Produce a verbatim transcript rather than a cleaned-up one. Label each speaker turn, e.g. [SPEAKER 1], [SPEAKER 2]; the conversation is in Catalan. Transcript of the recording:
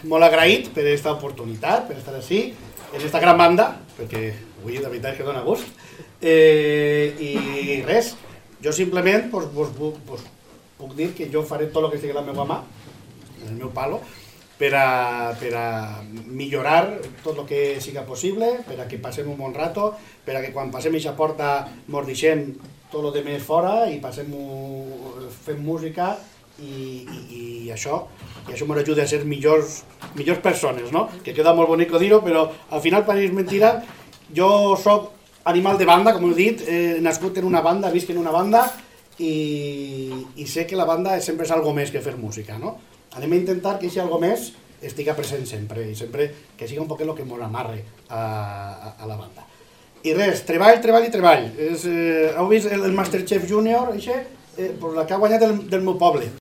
[SPEAKER 1] molt agraït per aquesta oportunitat, per estar així, en aquesta gran banda, perquè avui la veritat és que dona gust. Eh, I res, jo simplement pues, pues, pues, puc dir que jo faré tot el que estigui a la meva mà, en el meu palo, per a, per a millorar tot el que siga possible, per a que passem un bon rato, per a que quan passem aquesta porta mos deixem tot el de més fora i passem, fem música i, i, i això i això ens ajuda a ser millors, millors persones, no? Que queda molt bonic dir-ho, però al final pareix mentira. Jo soc animal de banda, com he dit, he nascut en una banda, visc en una banda i, i sé que la banda sempre és algo més que fer música, no? Anem a intentar que aquest algo més estigui present sempre i sempre que sigui un poc el que ens amarre a, a, a la banda. I res, treball, treball i treball. És, eh, heu vist el, el Masterchef Junior, això? Eh, pues la que ha guanyat del, del meu poble.